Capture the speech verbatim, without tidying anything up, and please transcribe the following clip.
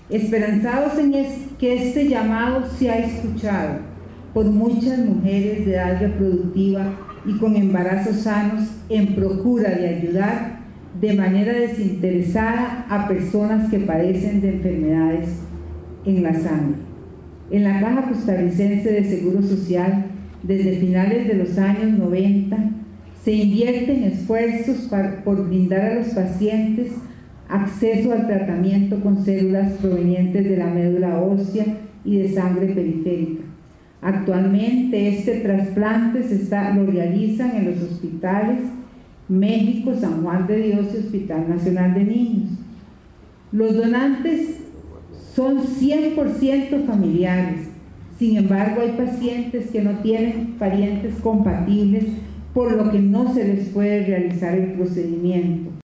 esperanzados en es, que este llamado sea escuchado por muchas mujeres de edad reproductiva y con embarazos sanos en procura de ayudar de manera desinteresada a personas que padecen de enfermedades en la sangre. En la Caja Costarricense de Seguro Social, desde finales de los años noventa, se invierten esfuerzos para, por brindar a los pacientes acceso al tratamiento con células provenientes de la médula ósea y de sangre periférica. Actualmente este trasplante se está, lo realizan en los hospitales México, San Juan de Dios y Hospital Nacional de Niños. Los donantes son cien por ciento familiares, sin embargo hay pacientes que no tienen parientes compatibles, por lo que no se les puede realizar el procedimiento.